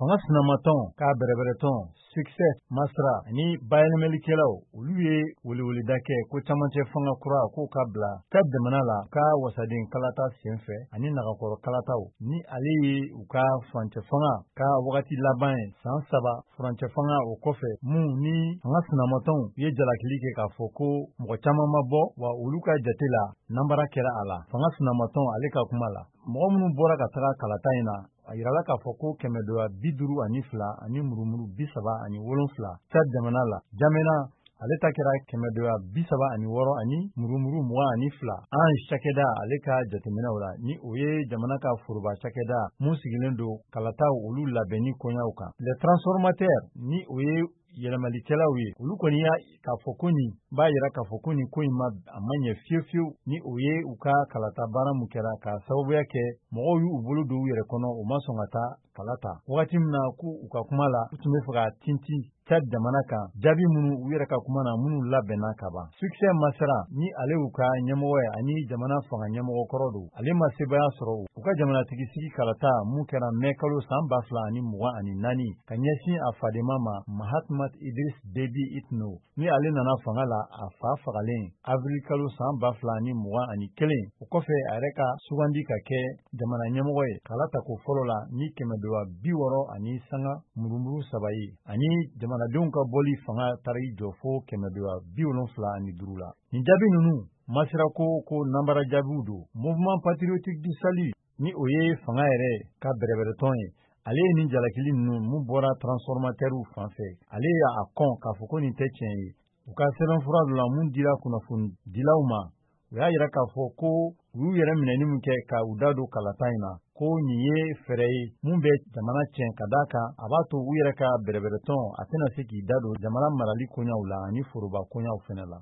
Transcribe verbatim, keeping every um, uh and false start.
fanga sinamatɔn k'a bɛrɛbɛrɛtɔn succès masra ni bayɛlɛmalikɛlaw olu ye weleweleda kɛ ko camancɛ fanga kura k'o ka bila Tchad jamana la ka wasaden kalata senfɛ ani nagakɔrɔ kalataw ni ale ye u ka furancɛ fanga ka wagati laban ye san saba furancɛ fanga o kɔfɛ mun ni fanga sinamatɔnw ye jalakili kɛ k'a fɔ ko mɔgɔ caman ma bɔ wa olu ka jate la nanbara kɛra a la. Fanga sinamatɔn ale ka kuma la mɔgɔ minnu bɔra ka taga kalata in na a yirala k'a fɔ ko kɛmɛ dola bi duuru ani fila ani murumuru bi saba ani wolonfila Tchad jamana la. Jamena ale ta kɛra kɛmɛ dola bi saba ani wɔɔrɔ ani murumuru mugan ani fila. An cakɛda ale ka jateminɛw la ni o ye jamana ka foroba cakɛda mun sigilen don kalataw olu labɛnni koɲaw kan. Les transformateurs ni o ye yɛlɛmalikɛlaw ye olu kɔni y'a k'a fɔ ko nin b'a yira k'a fɔ ko nin ko in ma a ma ɲɛ fiyewu ni o ye u ka kalata baara mun kɛra k'a sababuya kɛ mɔgɔw y'u bolo don u yɛrɛ kɔnɔ u ma sɔn ka taa kalata wagati min na ko u ka kuma la u tun bɛ fɛ ka tinti Tchad jamana kan jaabi minnu u yɛrɛ ka kuma na minnu labɛnna ka ban. Succès masra ni ale u ka ɲɛmɔgɔ ye ani jamana fanga ɲɛmɔgɔ kɔrɔ don ale ma sebaya sɔrɔ u ka jamanatigi sigi kalata mun kɛra mɛ kalo san ba fila ani mugan ani naani ka ɲɛsin a fadema ma Mahatma Idris Déby Itno ni ale nana fanga la a fa fagalen avril kalo san ba fila ani mugan ani kelen o kɔfɛ a yɛrɛ ka sugandi ka kɛ jamana ɲɛmɔgɔ ye kalata ko fɔlɔ la ni kɛmɛ dola bi wɔɔrɔ ani sanga murumuru saba ye ani jamanadenw ka bɔli fanga taara i jɔ fo kɛmɛ dola bi wolonfila ani duuru la. Nin jaabi ninnu masira ko ko nanbara jaabiw don. Mouvement patriotique du salut ni o ye fanga yɛrɛ ka bɛrɛbɛrɛtɔn ye ale ye nin jalakili ninnu mun bɔra transformateurs fan fɛ ale y'a kɔn k'a fɔ ko nin tɛ tiɲɛ ye u ka sɛbɛnfura dɔ la mun dira kunnafoni dilaw ma u y'a yira k'a fɔ ko u y'u yɛrɛ minɛni min kɛ ka u da don kalata in na ko nin ye fɛɛrɛ ye mun bɛ jamana tiɲɛ ka d'a kan a b'a to u yɛrɛ ka bɛrɛbɛrɛtɔn a tɛna se k'i da don jamana marali koɲaw la ani foroba koɲaw fana la.